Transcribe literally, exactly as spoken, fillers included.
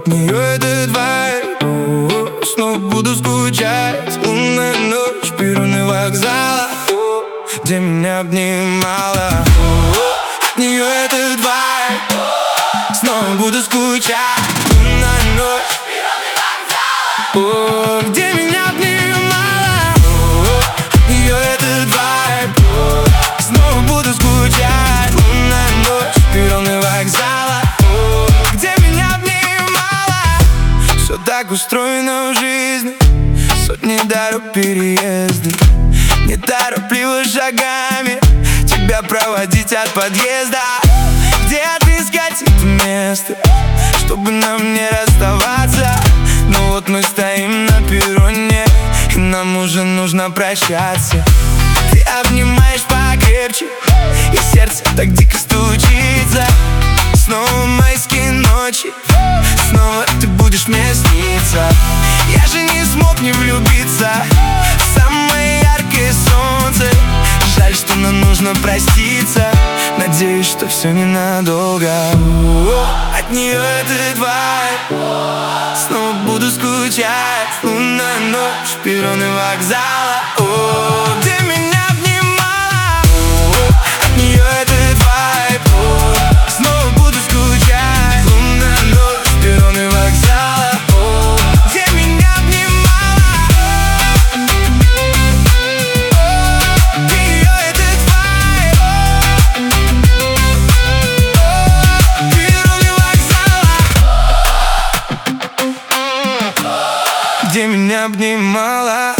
нее этот вайб. Снова буду скучать. Лунная ночь, перроны вокзала, где меня обнимала. От нее этот вайб. Снова буду скучать. Лунная ночь, перроны вокзала, где меня обнимала. От нее этот вайб. Снова буду скучать. Лунная ночь, перроны вокзала, где меня обнимала. Все так устроено в жизни, сотни дорог, переезды. Неторопливо шагами тебя проводить от подъезда. Где отыскать это место, чтобы нам не расставаться? Но вот мы стоим на перроне, и нам уже нужно прощаться. Ты обнимаешь покрепче, и сердце так дико стучится. Снова майские ночи, снова ты будешь мне сниться. Я же не смог не влюбиться в самое яркое солнце. Жаль, что нам нужно проститься. Надеюсь, что все ненадолго. От нее этот вайб. Снова буду скучать. Лунная ночь, перроны вокзала, где меня обнимала. От нее этот вайб. Снова буду скучать. Лунная ночь, перроны вокзала, где меня обнимала. Ее этот вайб. Перроны вокзала, где меня обнимала.